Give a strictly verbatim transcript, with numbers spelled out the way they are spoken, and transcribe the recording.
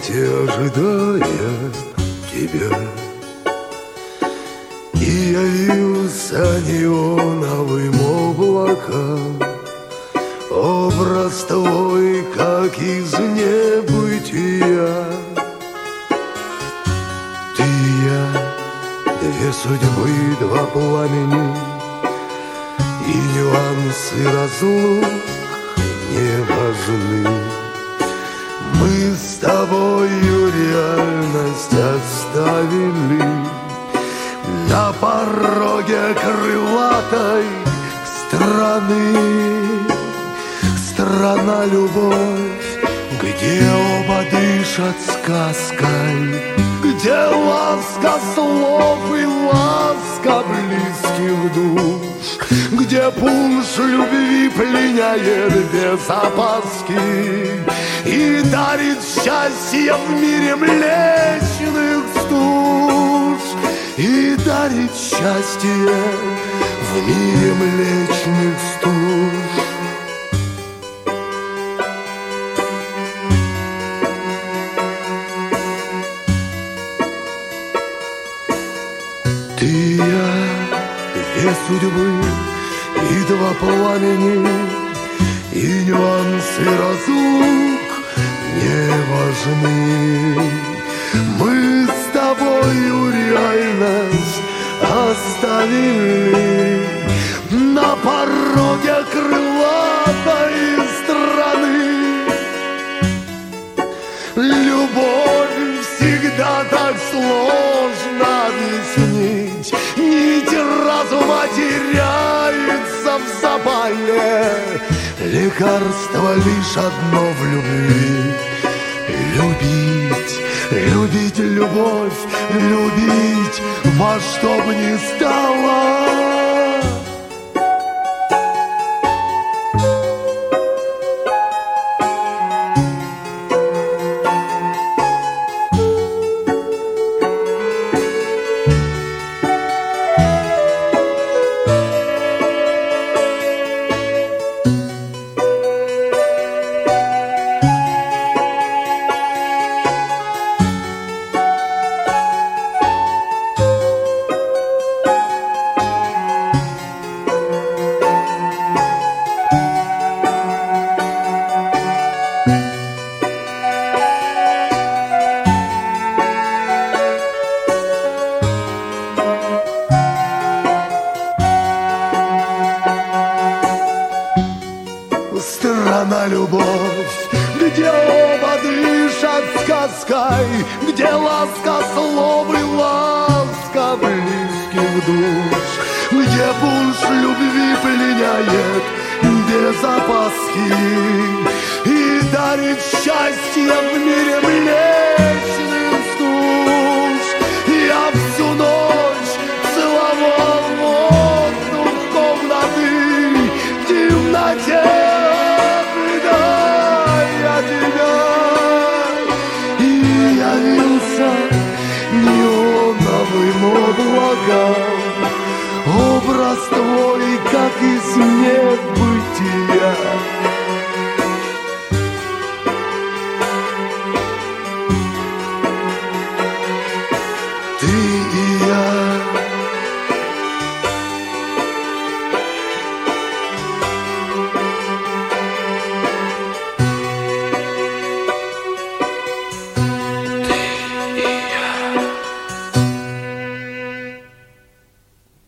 комнате, ожидая тебя. И явился неоновым облаком образ твой, как из небытия. Ты и я, две судьбы, два пламени, и нюансы разлук не важны. Мы с тобою реальность оставили на пороге крылатой страны. Страна любовь, где оба дышат сказкой, где ласка слов и ласка близких душ, где пунш любви пленяет без опаски и дарит счастье в мире млечных стуж, и дарит счастье в мире млечных стуж. Ты и я, две судьбы и два пламени, и нюансы разлук не важны. Мы с тобою реальность оставили на пороге крылатой страны. Любовь всегда так сложно объяснить, нить разума теряется в запале. Лекарство лишь одно в любви — любить, любить любовь, любить во что бы ни стало. Страна любовь, где оба дышат сказкой, где ласка слов и ласка близких душ, где пунш любви пленяет без опаски и дарит счастье в мире млечных стуж. Я всю ночь целовал воздух комнаты в темноте, неоновым облаком